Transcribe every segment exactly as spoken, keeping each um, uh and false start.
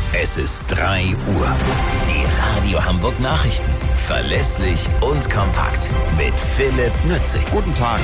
Es ist drei Uhr. Die Radio Hamburg Nachrichten. Verlässlich und kompakt. Mit Philipp Nützig. Guten Tag.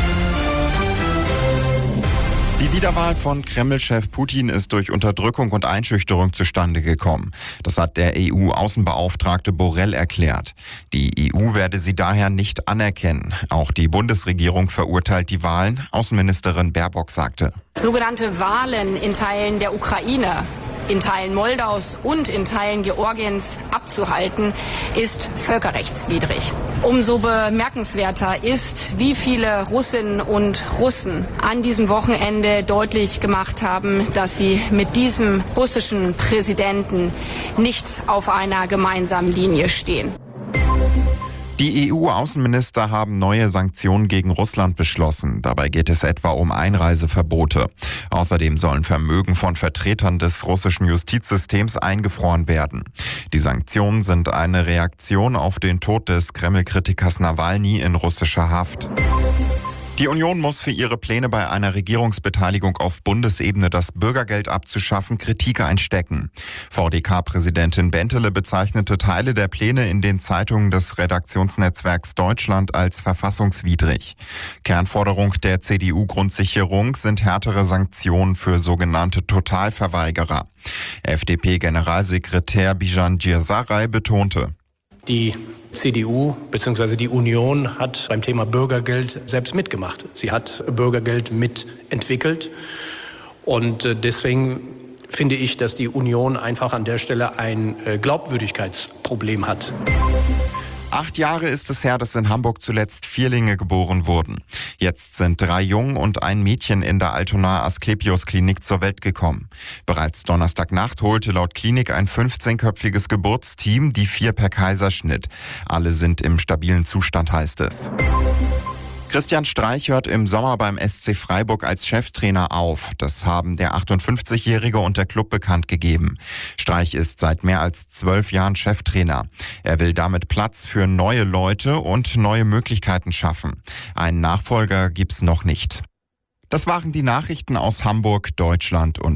Die Wiederwahl von Kreml-Chef Putin ist durch Unterdrückung und Einschüchterung zustande gekommen. Das hat der E U-Außenbeauftragte Borrell erklärt. Die E U werde sie daher nicht anerkennen. Auch die Bundesregierung verurteilt die Wahlen. Außenministerin Baerbock sagte: Sogenannte Wahlen in Teilen der Ukraine, in Teilen Moldaus und in Teilen Georgiens abzuhalten, ist völkerrechtswidrig. Umso bemerkenswerter ist, wie viele Russinnen und Russen an diesem Wochenende deutlich gemacht haben, dass sie mit diesem russischen Präsidenten nicht auf einer gemeinsamen Linie stehen. Die E U-Außenminister haben neue Sanktionen gegen Russland beschlossen. Dabei geht es etwa um Einreiseverbote. Außerdem sollen Vermögen von Vertretern des russischen Justizsystems eingefroren werden. Die Sanktionen sind eine Reaktion auf den Tod des Kreml-Kritikers Nawalny in russischer Haft. Die Union muss für ihre Pläne bei einer Regierungsbeteiligung auf Bundesebene das Bürgergeld abzuschaffen Kritik einstecken. V D K-Präsidentin Bentele bezeichnete Teile der Pläne in den Zeitungen des Redaktionsnetzwerks Deutschland als verfassungswidrig. Kernforderung der C D U-Grundsicherung sind härtere Sanktionen für sogenannte Totalverweigerer. F D P-Generalsekretär Bijan Girsaray betonte: Die C D U bzw. die Union hat beim Thema Bürgergeld selbst mitgemacht. Sie hat Bürgergeld mitentwickelt. Und deswegen finde ich, dass die Union einfach an der Stelle ein Glaubwürdigkeitsproblem hat. Acht Jahre ist es her, dass in Hamburg zuletzt Vierlinge geboren wurden. Jetzt sind drei Jungen und ein Mädchen in der Altonaer Asklepios-Klinik zur Welt gekommen. Bereits Donnerstagnacht holte laut Klinik ein fünfzehnköpfiges Geburtsteam die vier per Kaiserschnitt. Alle sind im stabilen Zustand, heißt es. Christian Streich hört im Sommer beim S C Freiburg als Cheftrainer auf. Das haben der achtundfünfzigjährige und der Club bekannt gegeben. Streich ist seit mehr als zwölf Jahren Cheftrainer. Er will damit Platz für neue Leute und neue Möglichkeiten schaffen. Einen Nachfolger gibt's noch nicht. Das waren die Nachrichten aus Hamburg, Deutschland und